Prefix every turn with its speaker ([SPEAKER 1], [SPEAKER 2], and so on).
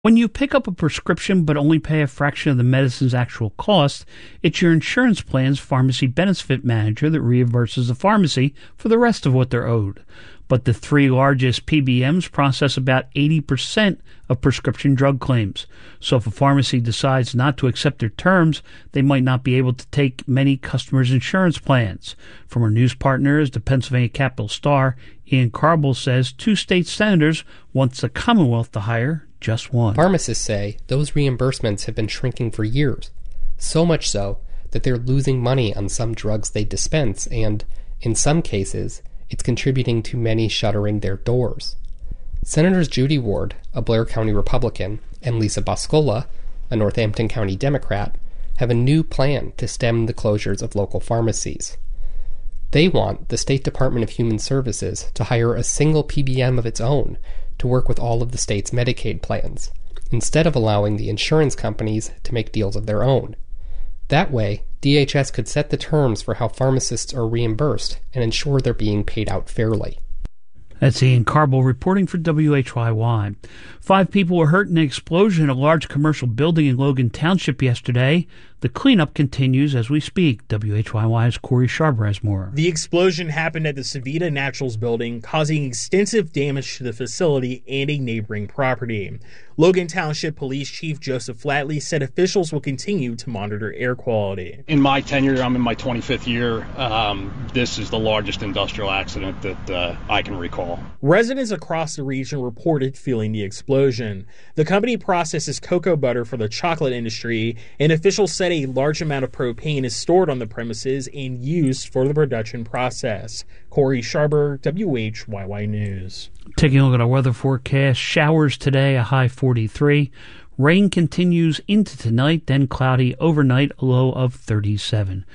[SPEAKER 1] When you pick up a prescription but only pay a fraction of the medicine's actual cost, it's your insurance plan's pharmacy benefit manager that reimburses the pharmacy for the rest of what they're owed. But the three largest PBMs process about 80% of prescription drug claims. So if a pharmacy decides not to accept their terms, they might not be able to take many customers' insurance plans. From our news partners, the Pennsylvania Capital Star, Ian Carble says 2 state senators want the Commonwealth to hire just one.
[SPEAKER 2] Pharmacists say those reimbursements have been shrinking for years, so much so that they're losing money on some drugs they dispense, and, in some cases, it's contributing to many shuttering their doors. Senators Judy Ward, a Blair County Republican, and Lisa Boscola, a Northampton County Democrat, have a new plan to stem the closures of local pharmacies. They want the State Department of Human Services to hire a single PBM of its own to work with all of the state's Medicaid plans, instead of allowing the insurance companies to make deals of their own. That way, DHS could set the terms for how pharmacists are reimbursed and ensure they're being paid out fairly.
[SPEAKER 1] That's Ian Carble reporting for WHYY. 5 people were hurt in an explosion in a large commercial building in Logan Township yesterday. The cleanup continues as we speak. WHYY's Corey Sharber has more.
[SPEAKER 3] The explosion happened at the Savita Naturals building, causing extensive damage to the facility and a neighboring property. Logan Township Police Chief Joseph Flatley said officials will continue to monitor air quality.
[SPEAKER 4] In my tenure, I'm in my 25th year, this is the largest industrial accident that I can recall.
[SPEAKER 3] Residents across the region reported feeling the explosion. The company processes cocoa butter for the chocolate industry, and officials said a large amount of propane is stored on the premises and used for the production process. Corey Sharber, WHYY News.
[SPEAKER 1] Taking a look at our weather forecast, showers today, a high 43. Rain continues into tonight, then cloudy overnight, a low of 37.